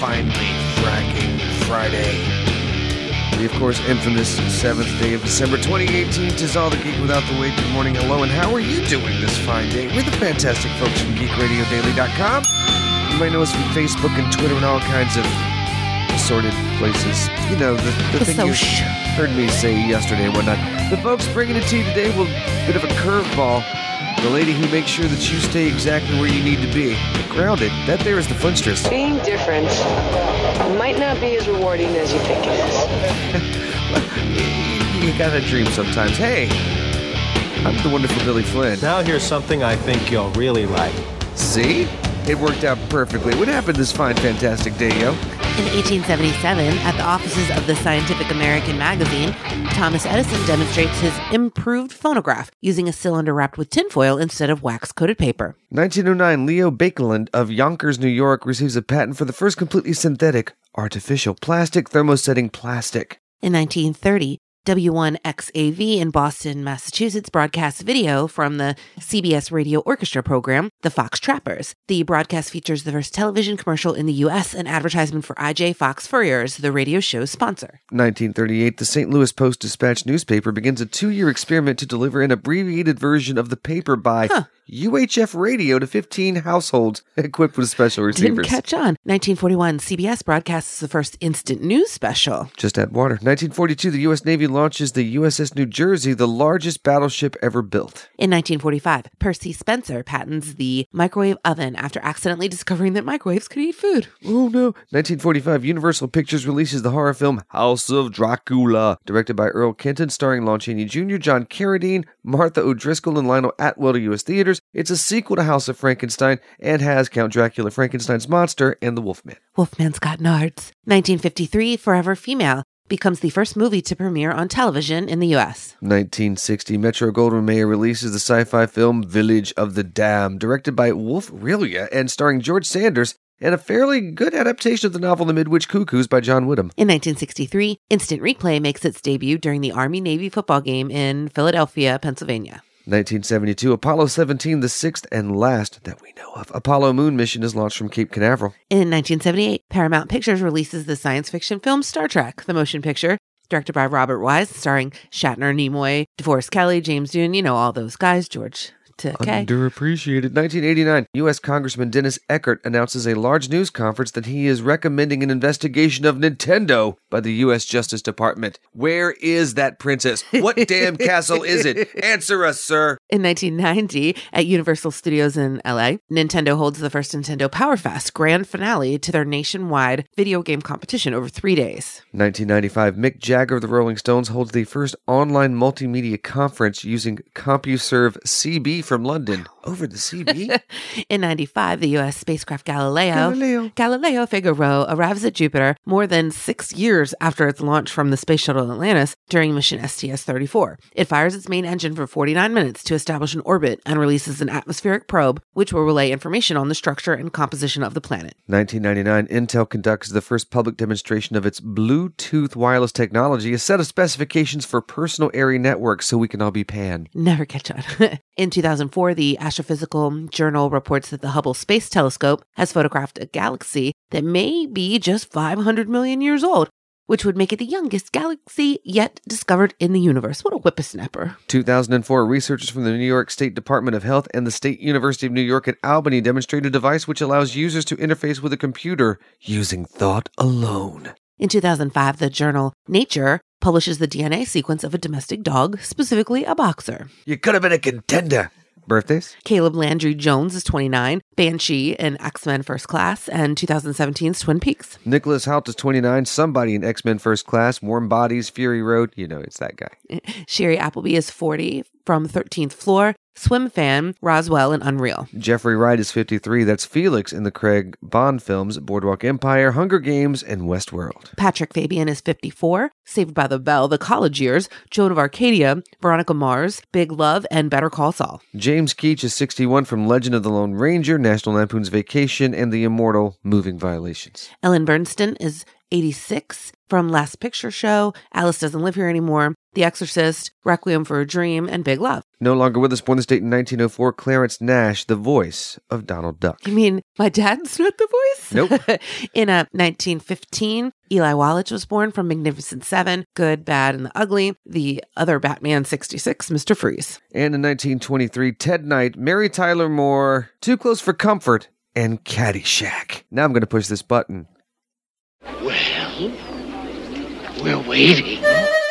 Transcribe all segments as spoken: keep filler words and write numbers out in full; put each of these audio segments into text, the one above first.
finally fracking Friday. The, of course, infamous seventh day of December twenty eighteen. Tis all the geek without the weight. Good morning, hello, and how are you doing this fine day? We're the fantastic folks from geek radio daily dot com. You might know us from Facebook and Twitter and all kinds of assorted places. You know, the, the, the thing so you sh- heard me say yesterday and whatnot. The folks bringing it to you today will a bit of a curveball. The lady who makes sure that you stay exactly where you need to be. Grounded. That there is the Flintstress. Being different might not be as rewarding as you think it is. You gotta dream sometimes. Hey, I'm the wonderful Billy Flynn. Now here's something I think you'll really like. See? It worked out perfectly. What happened this fine, fantastic day, yo? In eighteen seventy-seven, at the offices of the Scientific American magazine, Thomas Edison demonstrates his improved phonograph using a cylinder wrapped with tinfoil instead of wax-coated paper. nineteen oh nine, Leo Baekeland of Yonkers, New York, receives a patent for the first completely synthetic, artificial plastic thermosetting plastic. In nineteen thirty, W one X A V in Boston, Massachusetts broadcasts video from the C B S Radio Orchestra program, The Fox Trappers. The broadcast features the first television commercial in the U S, an advertisement for I J Fox Furriers, the radio show's sponsor. nineteen thirty-eight, the Saint Louis Post-Dispatch newspaper begins a two-year experiment to deliver an abbreviated version of the paper by huh. U H F radio to fifteen households equipped with special receivers. Didn't catch on. nineteen forty-one, C B S broadcasts the first instant news special. Just add water. nineteen forty-two, the U S Navy launches the U S S New Jersey, the largest battleship ever built. In nineteen forty-five, Percy Spencer patents the microwave oven after accidentally discovering that microwaves could eat food. Oh no. nineteen forty-five, Universal Pictures releases the horror film House of Dracula, directed by Earl Kenton, starring Lon Chaney Junior, John Carradine, Martha O'Driscoll, and Lionel Atwell to U S theaters. It's a sequel to House of Frankenstein and has Count Dracula, Frankenstein's monster, and the Wolfman. Wolfman's got nards. nineteen fifty-three, Forever Female becomes the first movie to premiere on television in the U S. nineteen sixty, Metro-Goldwyn-Mayer releases the sci-fi film Village of the Damned, directed by Wolf Relia and starring George Sanders, and a fairly good adaptation of the novel The Midwich Cuckoos by John Wyndham. In nineteen sixty-three, Instant Replay makes its debut during the Army-Navy football game in Philadelphia, Pennsylvania. nineteen seventy-two, Apollo seventeen, the sixth and last that we know of Apollo moon mission, is launched from Cape Canaveral. In nineteen seventy-eight, Paramount Pictures releases the science fiction film Star Trek, the motion picture, directed by Robert Wise, starring Shatner, Nimoy, DeForest Kelley, James Doohan, you know, all those guys, George Takei. Underappreciated. nineteen eighty-nine, U S Congressman Dennis Eckert announces a large news conference that he is recommending an investigation of Nintendo by the U S Justice Department. Where is that princess? What damn castle is it? Answer us, sir. In nineteen ninety, at Universal Studios in L A, Nintendo holds the first Nintendo Power Fest grand finale to their nationwide video game competition over three days. nineteen ninety-five, Mick Jagger of the Rolling Stones holds the first online multimedia conference using CompuServe C B from London. Over the C B? In ninety-five, the U S spacecraft Galileo, Galileo. Galileo Figaro arrives at Jupiter more than six years after its launch from the Space Shuttle Atlantis during mission S T S thirty-four. It fires its main engine for forty-nine minutes to establish an orbit and releases an atmospheric probe, which will relay information on the structure and composition of the planet. nineteen ninety-nine, Intel conducts the first public demonstration of its Bluetooth wireless technology, a set of specifications for personal area networks so we can all be pan. Never catch on. In two thousand four, the Astrophysical Journal reports that the Hubble Space Telescope has photographed a galaxy that may be just five hundred million years old, which would make it the youngest galaxy yet discovered in the universe. What a whippersnapper. two thousand four, researchers from the New York State Department of Health and the State University of New York at Albany demonstrate a device which allows users to interface with a computer using thought alone. In two thousand five, the journal Nature publishes the D N A sequence of a domestic dog, specifically a boxer. You could have been a contender. Birthdays? Caleb Landry Jones is twenty-nine, Banshee in X-Men First Class, and twenty seventeen's Twin Peaks. Nicholas Hoult is twenty-nine, somebody in X-Men First Class, Warm Bodies, Fury Road. You know, it's that guy. Sherry Appleby is forty, from thirteenth Floor, Swim Fan, Roswell, and Unreal. Jeffrey Wright is fifty-three. That's Felix in the Craig Bond films, Boardwalk Empire, Hunger Games, and Westworld. Patrick Fabian is fifty-four, Saved by the Bell, The College Years, Joan of Arcadia, Veronica Mars, Big Love, and Better Call Saul. James Keach is sixty-one, from Legend of the Lone Ranger, National Lampoon's Vacation, and the immortal Moving Violations. Ellen Bernstein is eighty-six, from Last Picture Show, Alice Doesn't Live Here Anymore, The Exorcist, Requiem for a Dream, and Big Love. No longer with us, born this date in nineteen oh four, Clarence Nash, the voice of Donald Duck. You mean my dad's not the voice? Nope. In uh, nineteen fifteen, Eli Wallach was born from Magnificent Seven, Good, Bad, and the Ugly. The other Batman, sixty-six, Mister Freeze. And in nineteen twenty-three, Ted Knight, Mary Tyler Moore, Too Close for Comfort, and Caddyshack. Now I'm going to push this button. Well, we're waiting.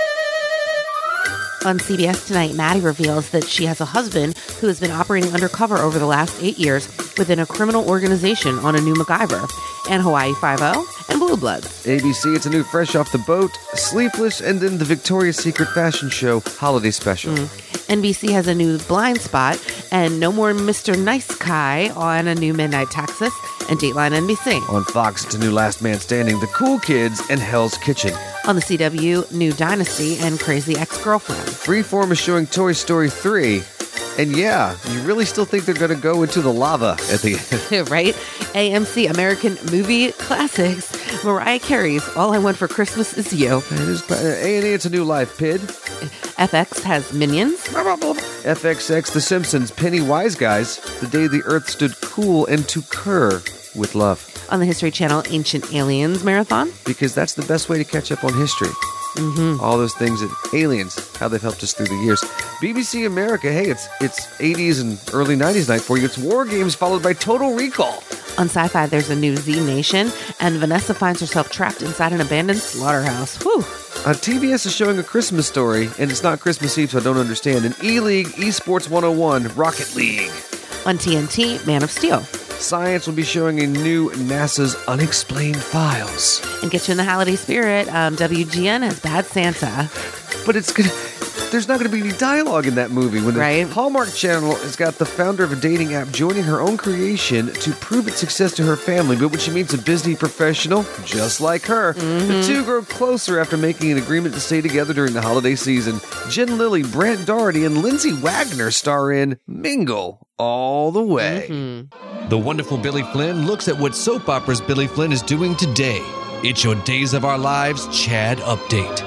On C B S Tonight, Maddie reveals that she has a husband who has been operating undercover over the last eight years within a criminal organization on a new MacGyver, and Hawaii Five-O, and Blue Bloods. A B C, it's a new Fresh Off the Boat, Sleepless, and then the Victoria's Secret Fashion Show Holiday Special. Mm. N B C has a new Blind Spot, and no more Mister Nice Guy on a new Midnight Texas, and Dateline N B C. On Fox, it's a new Last Man Standing, The Cool Kids, and Hell's Kitchen. On the C W, new Dynasty and Crazy Ex-Girlfriend. Freeform is showing Toy Story three. And yeah, you really still think they're going to go into the lava at the end. Right? A M C American Movie Classics. Mariah Carey's All I Want for Christmas Is You. It is, A and E, it's a new life, P I D. F X has Minions. F X X, The Simpsons, Penny Wise Guys, The Day the Earth Stood Cool, and To Cur with Love. On the History Channel, Ancient Aliens Marathon. Because that's the best way to catch up on history. Mm-hmm. All those things that aliens, how they've helped us through the years. B B C America, hey, it's it's eighties and early nineties night for you. It's War Games followed by Total Recall. On Sci-Fi, there's a new Z Nation, and Vanessa finds herself trapped inside an abandoned slaughterhouse. Whew. Uh, T B S is showing A Christmas Story, and it's not Christmas Eve, so I don't understand. And E-League, Esports one oh one, Rocket League. On T N T, Man of Steel. Science will be showing a new NASA's Unexplained Files. And get you in the holiday spirit, um, W G N has Bad Santa. But it's gonna, there's not going to be any dialogue in that movie. When the right. Hallmark Channel has got the founder of a dating app joining her own creation to prove its success to her family. But when she meets a Disney professional, just like her, mm-hmm. the two grow closer after making an agreement to stay together during the holiday season. Jen Lilly, Brant Doherty, and Lindsay Wagner star in Mingle All the Way. Mm-hmm. The wonderful Billy Flynn looks at what soap operas Billy Flynn is doing today. It's your Days of Our Lives Chad update.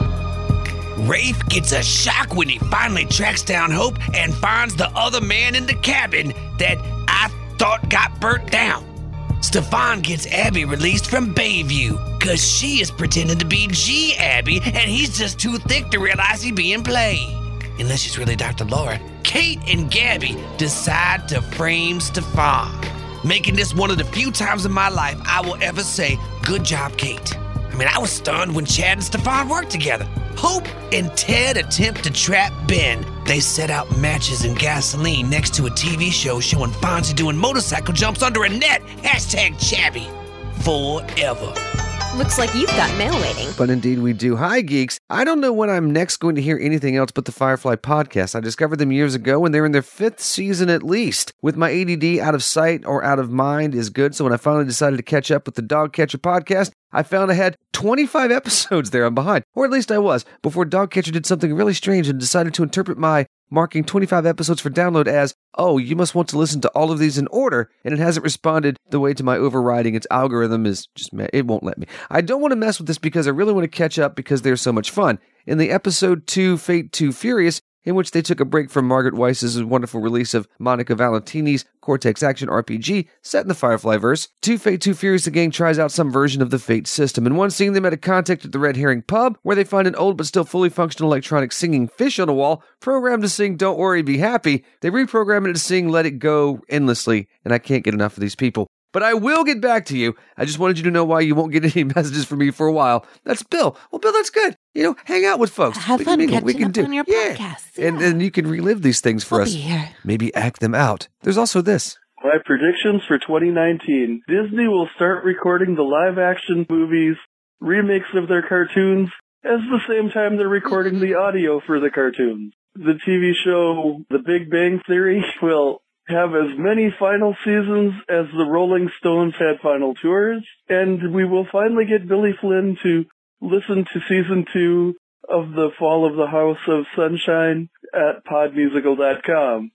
Rafe gets a shock when he finally tracks down Hope and finds the other man in the cabin that I thought got burnt down. Stefan gets Abby released from Bayview because she is pretending to be G Abby and he's just too thick to realize he's being played. Unless she's really Doctor Laura, Kate and Gabby decide to frame Stefan, making this one of the few times in my life I will ever say, good job, Kate. I mean, I was stunned when Chad and Stefan worked together. Hope and Ted attempt to trap Ben. They set out matches and gasoline next to a T V show showing Fonzie doing motorcycle jumps under a net. Hashtag Chabby. Forever. Looks like you've got mail waiting. But indeed we do. Hi, geeks. I don't know when I'm next going to hear anything else but the Firefly podcast. I discovered them years ago, and they're in their fifth season at least. With my A D D, out of sight or out of mind is good, so when I finally decided to catch up with the Dog Catcher podcast, I found I had twenty-five episodes there. I'm behind. Or at least I was, before Dog Catcher did something really strange and decided to interpret my marking twenty-five episodes for download as, oh, you must want to listen to all of these in order, and it hasn't responded the way to my overriding. Its algorithm is just, it won't let me. I don't want to mess with this because I really want to catch up because they're so much fun. In the episode two, Fate Too Furious, in which they took a break from Margaret Weiss's wonderful release of Monica Valentini's Cortex Action R P G set in the Fireflyverse, Too Fate Too Furious, the gang tries out some version of the Fate system. In one scene, they met a contact at the Red Herring pub, where they find an old but still fully functional electronic singing fish on a wall, programmed to sing Don't Worry, Be Happy. They reprogram it to sing Let It Go endlessly, and I can't get enough of these people. But I will get back to you. I just wanted you to know why you won't get any messages from me for a while. That's Bill. Well, Bill, that's good. You know, hang out with folks. Have we fun can mingle. catching we can up do. on your yeah. podcasts. Yeah. And then you can relive these things for we'll us. Be here. Maybe act them out. There's also this. My predictions for twenty nineteen. Disney will start recording the live-action movies, remakes of their cartoons, at the same time they're recording the audio for the cartoons. The T V show The Big Bang Theory will have as many final seasons as the Rolling Stones had final tours, and we will finally get Billy Flynn to listen to season two of The Fall of the House of Sunshine at pod musical dot com.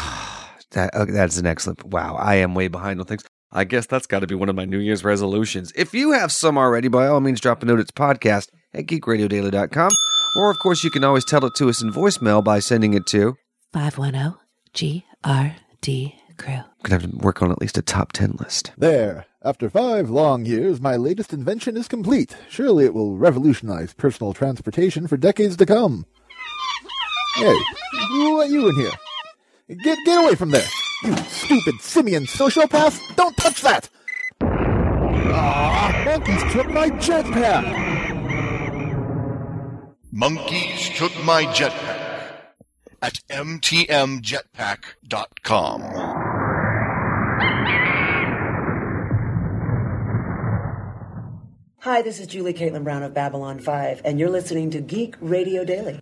that, uh, that's an excellent... Wow, I am way behind on things. I guess that's got to be one of my New Year's resolutions. If you have some already, by all means, drop a note. It's podcast at geek radio daily dot com. Or, of course, you can always tell it to us in voicemail by sending it to... five one zero G R D Crew. I'm going to have to work on at least a top ten list. There. After five long years, my latest invention is complete. Surely it will revolutionize personal transportation for decades to come. Hey, who let you in here? Get get away from there! You stupid simian sociopath! Don't touch that! Ah, monkeys took my jetpack! Monkeys took my jetpack at M T M jetpack dot com. Hi, this is Julie Caitlin Brown of Babylon five, and you're listening to Geek Radio Daily.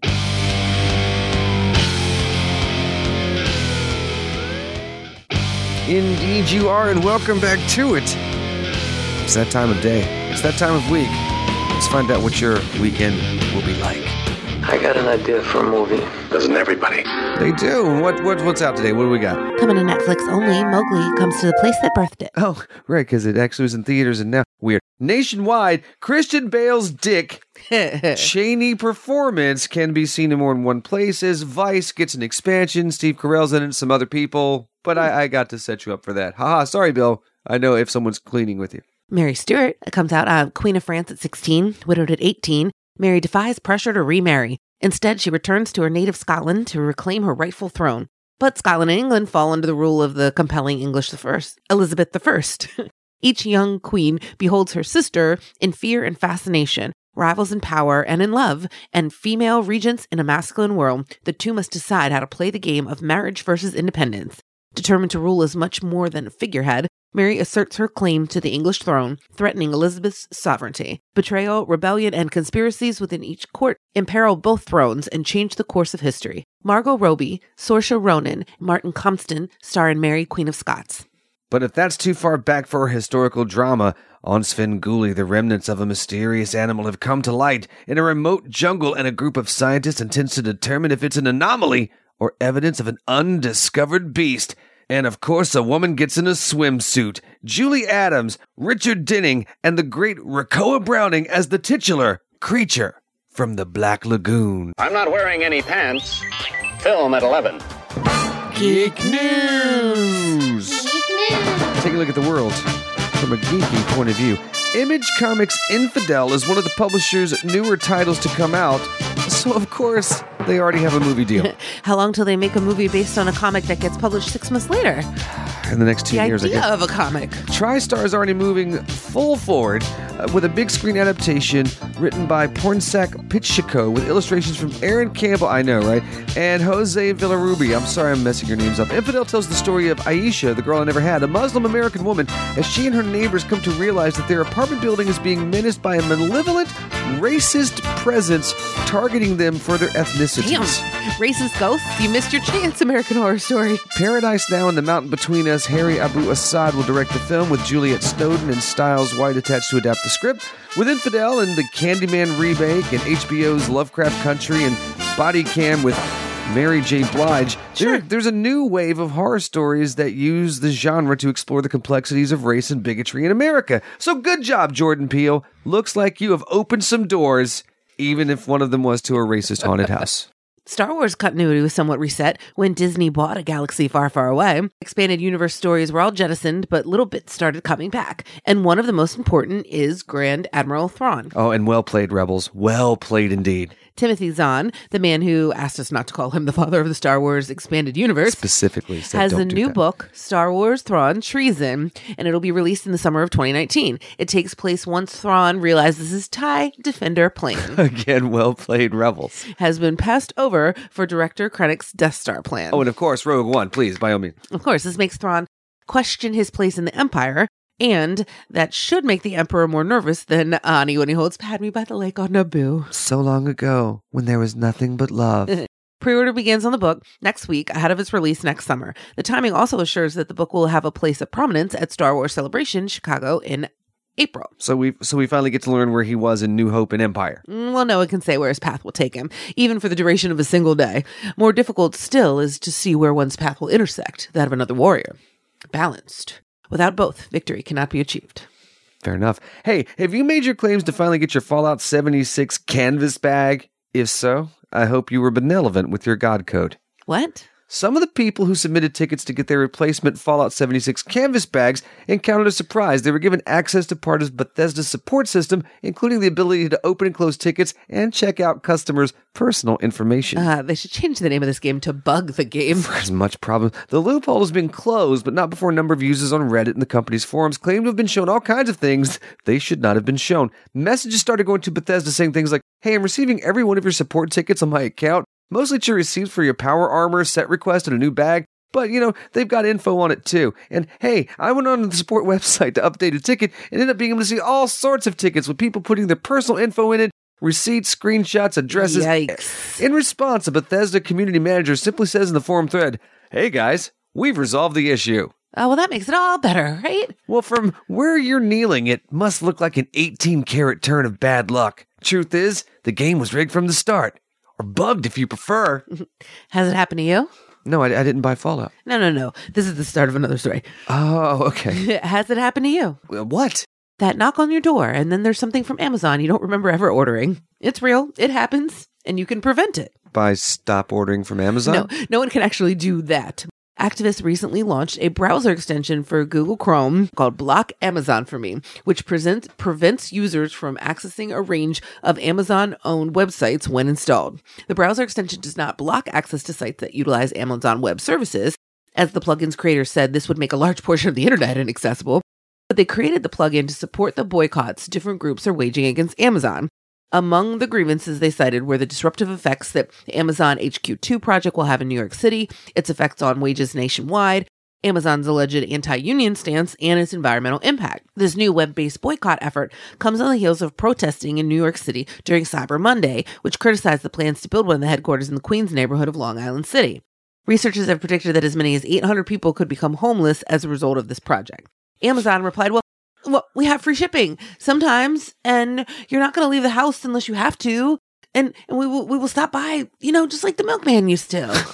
Indeed you are, and welcome back to it. It's that time of day. It's that time of week. Let's find out what your weekend will be like. I got an idea for a movie. Doesn't everybody? They do. What what what's out today? What do we got? Coming to Netflix only, Mowgli comes to the place that birthed it. Oh, right, because it actually was in theaters and now weird. Nationwide, Christian Bale's Dick Cheney performance can be seen in more than one place as Vice gets an expansion. Steve Carell's in it, some other people, but I, I got to set you up for that. Haha, sorry, Bill. I know if someone's cleaning with you. Mary Stuart comes out on Queen of France at sixteen, widowed at eighteen. Mary defies pressure to remarry. Instead, she returns to her native Scotland to reclaim her rightful throne. But Scotland and England fall under the rule of the compelling English the First, Elizabeth the First. Each young queen beholds her sister in fear and fascination, rivals in power and in love, and female regents in a masculine world. The two must decide how to play the game of marriage versus independence. Determined to rule as much more than a figurehead, Mary asserts her claim to the English throne, threatening Elizabeth's sovereignty. Betrayal, rebellion, and conspiracies within each court imperil both thrones and change the course of history. Margot Robbie, Saoirse Ronan, Martin Compston star in Mary, Queen of Scots. But if that's too far back for a historical drama, on Svengoolie, the remnants of a mysterious animal have come to light in a remote jungle, and a group of scientists intends to determine if it's an anomaly or evidence of an undiscovered beast. And of course, a woman gets in a swimsuit. Julie Adams, Richard Denning, and the great Rakoa Browning as the titular creature from the Black Lagoon. I'm not wearing any pants. Film at eleven. Geek News! Geek News! Take a look at the world from a geeky point of view. Image Comics Infidel is one of the publisher's newer titles to come out, so of course they already have a movie deal. How long till they make a movie based on a comic that gets published six months later? In the next two the years, I idea guess. of a comic. TriStar is already moving full forward uh, with a big screen adaptation written by Pornsak Pitchiko with illustrations from Aaron Campbell, I know, right? And Jose Villarubia. I'm sorry I'm messing your names up. Infidel tells the story of Aisha, the girl I never had, a Muslim American woman, as she and her neighbors come to realize that their apartment building is being menaced by a malevolent, racist presence targeting them for their ethnicities. Damn. Racist ghosts? You missed your chance, American Horror Story. Paradise Now and The Mountain Between Us, Harry Abu Assad will direct the film with Juliet Snowden and Styles White attached to adapt the script. With Infidel and the Candyman remake and H B O's Lovecraft Country and Body Cam with Mary J. Blige, sure. there, there's a new wave of horror stories that use the genre to explore the complexities of race and bigotry in America. So good job, Jordan Peele. Looks like you have opened some doors, even if one of them was to a racist haunted house. Star Wars continuity was somewhat reset when Disney bought a galaxy far, far away. Expanded universe stories were all jettisoned, but little bits started coming back. And one of the most important is Grand Admiral Thrawn. Oh, and well played, Rebels. Well played indeed. Timothy Zahn, the man who asked us not to call him the father of the Star Wars expanded universe, specifically said, has don't a do new that. book, Star Wars Thrawn Treason, and it'll be released in the summer of twenty nineteen. It takes place once Thrawn realizes his TIE Defender plane, again, well played, Rebels, has been passed over for director Krennic's Death Star plan. Oh, and of course, Rogue One, please, by all means. Of course, this makes Thrawn question his place in the Empire, and that should make the Emperor more nervous than Ani when he holds Padme by the lake on Naboo. So long ago, when there was nothing but love. Pre-order begins on the book next week, ahead of its release next summer. The timing also assures that the book will have a place of prominence at Star Wars Celebration Chicago in April. So we so we finally get to learn where he was in New Hope and Empire. Well, no one can say where his path will take him, even for the duration of a single day. More difficult still is to see where one's path will intersect that of another warrior. Balanced. Without both, victory cannot be achieved. Fair enough. Hey, have you made your claims to finally get your Fallout seventy-six canvas bag? If so, I hope you were benevolent with your God code. What? some of the people who submitted tickets to get their replacement Fallout seventy-six canvas bags encountered a surprise. They were given access to part of Bethesda's support system, including the ability to open and close tickets and check out customers' personal information. Uh, they should change the name of this game to Bug the Game. For as much problem. The loophole has been closed, but not before a number of users on Reddit and the company's forums claim to have been shown all kinds of things they should not have been shown. Messages started going to Bethesda saying things like, "Hey, I'm receiving every one of your support tickets on my account. Mostly it's your receipts for your power armor, set request, and a new bag. But, you know, they've got info on it too. And, hey, I went on the support website to update a ticket and ended up being able to see all sorts of tickets with people putting their personal info in it, receipts, screenshots, addresses." Yikes. In response, a Bethesda community manager simply says in the forum thread, "Hey, guys, we've resolved the issue." Oh, well, that makes it all better, right? Well, from where you're kneeling, it must look like an eighteen-carat turn of bad luck. Truth is, the game was rigged from the start. Or bugged, if you prefer. Has it happened to you? No, I, I didn't buy Fallout. No, no, no. This is the start of another story. Oh, okay. Has it happened to you? What? That knock on your door, and then there's something from Amazon you don't remember ever ordering. It's real. It happens, and you can prevent it. By stop ordering from Amazon? No, no one can actually do that. Activists recently launched a browser extension for Google Chrome called Block Amazon for Me, which presents, prevents users from accessing a range of Amazon-owned websites when installed. The browser extension does not block access to sites that utilize Amazon Web Services. As the plugin's creator said, this would make a large portion of the internet inaccessible. But they created the plugin to support the boycotts different groups are waging against Amazon. Among the grievances they cited were the disruptive effects that the Amazon H Q two project will have in New York City, its effects on wages nationwide, Amazon's alleged anti-union stance, and its environmental impact. This new web-based boycott effort comes on the heels of protesting in New York City during Cyber Monday, which criticized the plans to build one of the headquarters in the Queens neighborhood of Long Island City. Researchers have predicted that as many as eight hundred people could become homeless as a result of this project. Amazon replied, well, Well, we have free shipping sometimes, and you're not going to leave the house unless you have to, and, and we will we will stop by, you know, just like the milkman used to.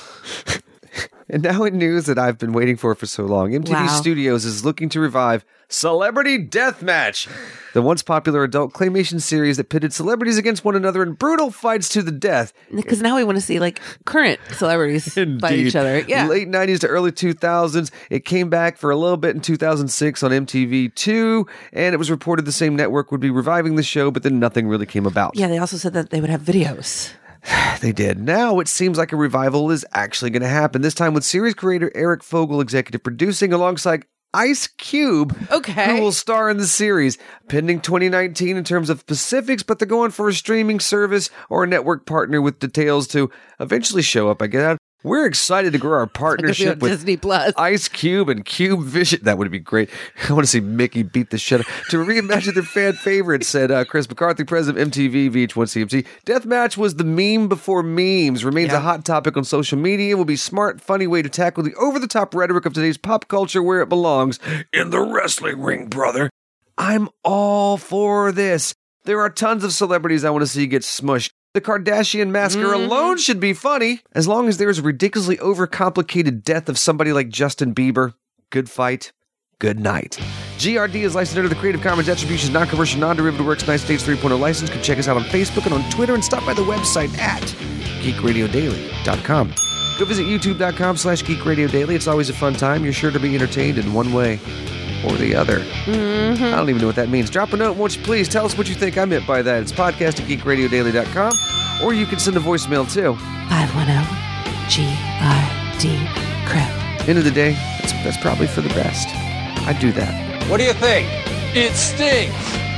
And now in news that I've been waiting for for so long, M T V Wow. Studios is looking to revive Celebrity Deathmatch, the once popular adult claymation series that pitted celebrities against one another in brutal fights to the death. Because now we want to see, like, current celebrities fight each other. Yeah. Late nineties to early two thousands. It came back for a little bit in two thousand six on M T V two, and it was reported the same network would be reviving the show, but then nothing really came about. Yeah, they also said that they would have videos. They did. Now it seems like a revival is actually going to happen, this time with series creator Eric Fogel executive producing alongside Ice Cube, okay, who will star in the series. Pending twenty nineteen in terms of specifics, but they're going for a streaming service or a network partner with details to eventually show up, I guess. We're excited to grow our partnership with Disney Plus, Ice Cube, and Cube Vision. That would be great. I want to see Mickey beat the shit out to reimagine their fan favorites, said uh, Chris McCarthy, president of M T V, V H one C M C. Deathmatch was the meme before memes, remains Yeah. a hot topic on social media, will be a smart, funny way to tackle the over-the-top rhetoric of today's pop culture where it belongs, in the wrestling ring, brother. I'm all for this. There are tons of celebrities I want to see get smushed. The Kardashian massacre Mhm. alone should be funny, as long as there's a ridiculously overcomplicated death of somebody like Justin Bieber. Good fight, good night. G R D is licensed under the Creative Commons Attribution Non-Commercial Non-Derivative Works United States three point oh license. You can check us out on Facebook and on Twitter, and stop by the website at geek radio daily dot com. Go visit youtube.com slash geek radio daily. It's always a fun time. You're sure to be entertained in one way or the other. Mm-hmm. I don't even know what that means. Drop a note, won't you please? Tell us what you think I meant by that. It's podcast at geek radio daily dot com, or you can send a voicemail too. five one zero G R D crap. End of the day, that's, that's probably for the best. I'd do that. What do you think? It stinks.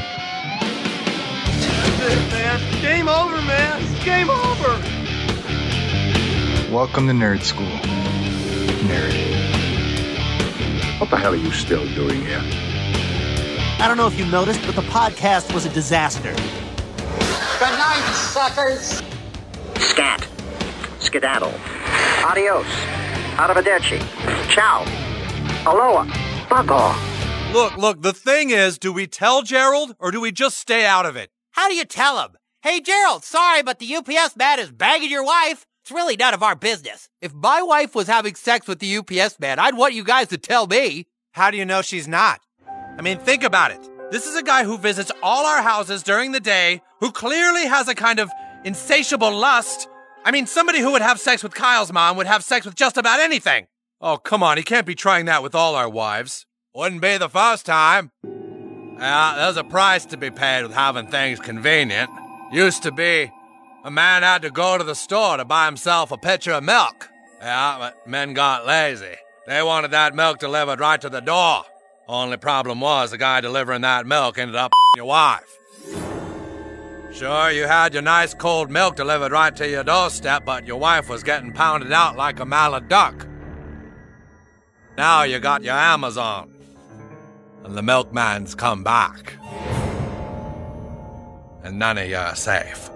That's it, man. Game over, man. It's game over. Welcome to Nerd School. Nerd. What the hell are you still doing here? I don't know if you noticed, but the podcast was a disaster. Good night, suckers. Scat. Skedaddle. Adios. Arrivederci. Ciao. Aloha. Bug off. Look, look, the thing is, do we tell Gerald or do we just stay out of it? How do you tell him? Hey, Gerald, sorry, but the U P S man is bagging your wife. It's really none of our business. If my wife was having sex with the U P S man, I'd want you guys to tell me. How do you know she's not? I mean, think about it. This is a guy who visits all our houses during the day, who clearly has a kind of insatiable lust I mean, somebody who would have sex with Kyle's mom would have sex with just about anything. Oh, come on, he can't be trying that with all our wives. Wouldn't be the first time. Yeah, there's a price to be paid with having things convenient. Used to be, a man had to go to the store to buy himself a pitcher of milk. Yeah, but men got lazy. They wanted that milk delivered right to the door. Only problem was the guy delivering that milk ended up your wife. Sure, you had your nice cold milk delivered right to your doorstep, but your wife was getting pounded out like a mallard duck. Now you got your Amazon, and the milkman's come back. And none of you are safe.